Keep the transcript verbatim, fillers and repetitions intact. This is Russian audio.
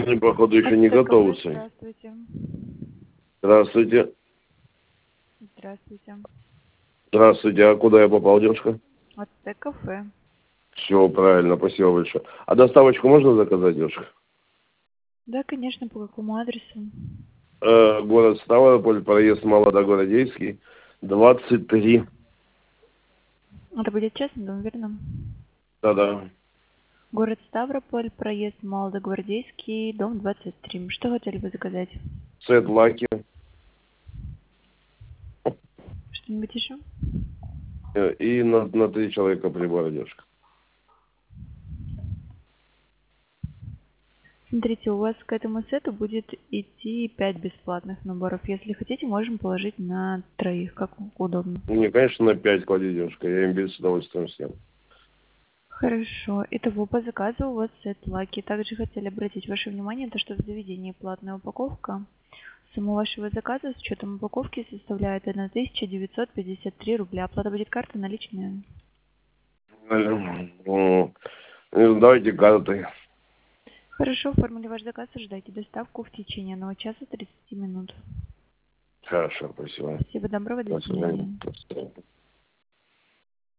Они, походу, еще не От готовы. ТКФ, здравствуйте. Здравствуйте. Здравствуйте. Здравствуйте. А куда я попал, девушка? От ТКФ. Все правильно, спасибо большое. А доставочку можно заказать, девушка? Да, конечно, по какому адресу? Э, город Ставрополь, проезд Молодогвардейский, двадцать три. Это будет честно, дом, верно? Да-да. Город Ставрополь, проезд Молодогвардейский, дом двадцать три. Что хотели бы заказать? Сет лаки. Что-нибудь еще? Э, И на, на три человека прибора, девушка. Смотрите, у вас к этому сету будет идти пять бесплатных наборов. Если хотите, можем положить на троих, как удобно. Мне, конечно, на пять клади, девушка. Я им без удовольствия съем. Хорошо. Итого по заказу у вас сет лаки. Также хотели обратить ваше внимание, то, что в заведении платная упаковка. Сумма вашего заказа с учетом упаковки составляет тысяча девятьсот пятьдесят три рубля. Оплата будет карта наличная. Ну, давайте картой. Хорошо, оформили ваш заказ, ожидайте доставку в течение одного часа тридцати минут. Хорошо, спасибо. Всего доброго, до До свидания. свидания. До свидания.